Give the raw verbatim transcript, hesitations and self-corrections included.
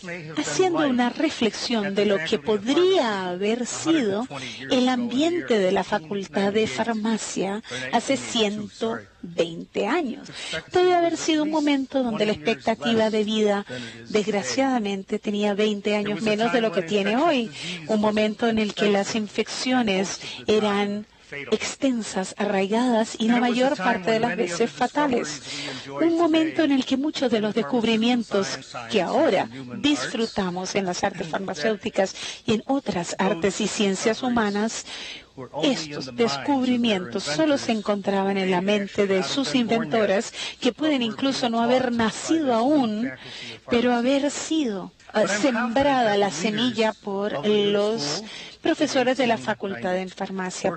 haciendo una reflexión de lo que podría haber sido el ambiente de la Facultad de Farmacia hace ciento veinte años. Debe haber sido un momento donde la expectativa de vida, desgraciadamente, tenía veinte años menos de lo que tiene hoy. Un momento en el que las infecciones eran extensas, arraigadas y la mayor parte de las veces fatales. Un momento en el que muchos de los descubrimientos que ahora disfrutamos en las artes farmacéuticas y en otras artes y ciencias humanas, estos descubrimientos solo se encontraban en la mente de sus inventoras, que pueden incluso no haber nacido aún, pero haber sido uh, sembrada la semilla por los profesores de la Facultad de Farmacia.